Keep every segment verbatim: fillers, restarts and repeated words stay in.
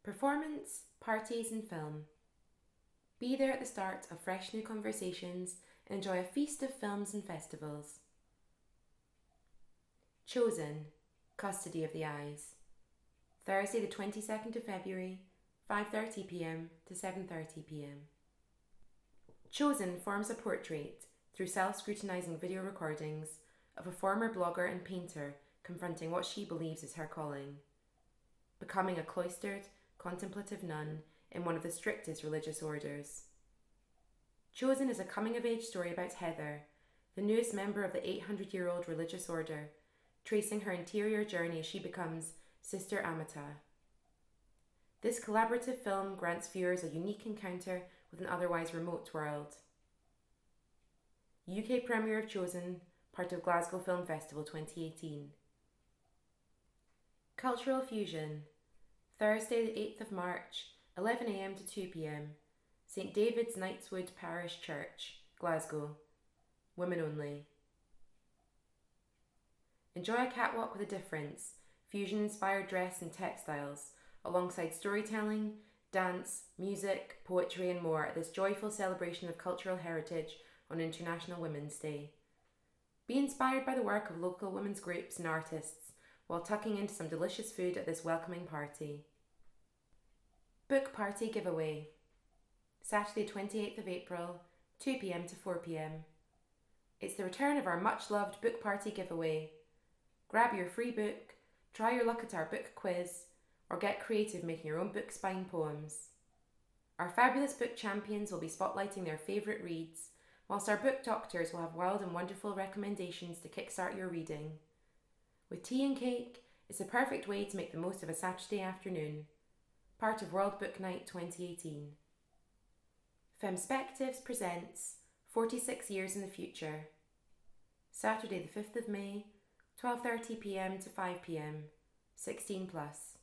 Performance, parties and film. Be there at the start of fresh new conversations and enjoy a feast of films and festivals. Chosen, Custody of the Eyes. Thursday the twenty-second of February, five thirty p m to seven thirty p m. Chosen forms a portrait, through self-scrutinising video recordings, of a former blogger and painter confronting what she believes is her calling. Becoming a cloistered, contemplative nun in one of the strictest religious orders. Chosen is a coming-of-age story about Heather, the newest member of the eight hundred year old religious order, tracing her interior journey as she becomes Sister Amata. This collaborative film grants viewers a unique encounter with an otherwise remote world. U K premiere of Chosen, part of Glasgow Film Festival twenty eighteen. Cultural Fusion. Thursday the eighth of March, eleven a m to two p m. St David's Knightswood Parish Church, Glasgow. Women only. Enjoy a catwalk with a difference, fusion-inspired dress and textiles, alongside storytelling, dance, music, poetry and more at this joyful celebration of cultural heritage on International Women's Day. Be inspired by the work of local women's groups and artists while tucking into some delicious food at this welcoming party. Book Party Giveaway. Saturday twenty-eighth of April, two p m to four p m. It's the return of our much-loved Book Party Giveaway. Grab your free book, try your luck at our book quiz, or get creative making your own book spine poems. Our fabulous book champions will be spotlighting their favourite reads, whilst our book doctors will have wild and wonderful recommendations to kickstart your reading. With tea and cake, it's a perfect way to make the most of a Saturday afternoon. Part of World Book Night twenty eighteen. Femspectives presents forty-six Years in the Future. Saturday the fifth of May, twelve thirty p m to five p m, sixteen plus.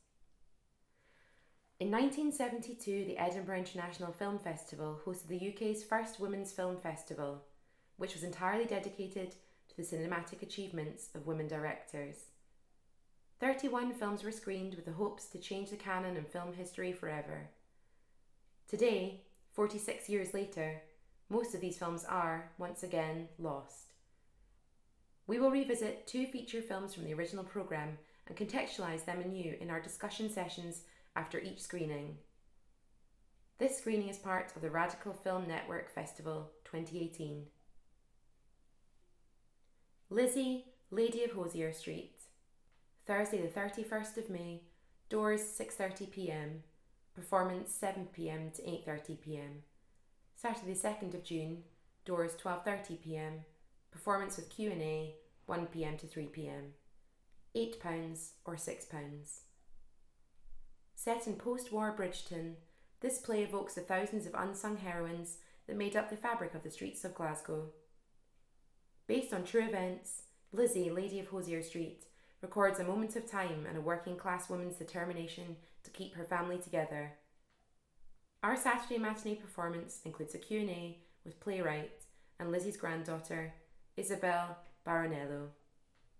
In nineteen seventy-two, the Edinburgh International Film Festival hosted the U K's first women's film festival, which was entirely dedicated to the cinematic achievements of women directors. thirty-one films were screened with the hopes to change the canon in film history forever. Today, forty-six years later, most of these films are, once again, lost. We will revisit two feature films from the original programme and contextualise them anew in our discussion sessions after each screening. This screening is part of the Radical Film Network Festival twenty eighteen. Lizzie, Lady of Hosier Street. Thursday the thirty-first of May, doors six thirty p m, performance seven p m to eight thirty p m. Saturday the second of June, doors twelve thirty p m, performance with Q and A one p m to three p m. eight pounds or six pounds. Set in post-war Bridgeton, this play evokes the thousands of unsung heroines that made up the fabric of the streets of Glasgow. Based on true events, Lizzie, Lady of Hosier Street, records a moment of time and a working-class woman's determination to keep her family together. Our Saturday matinee performance includes a Q and A with playwright and Lizzie's granddaughter, Isabel Baronello.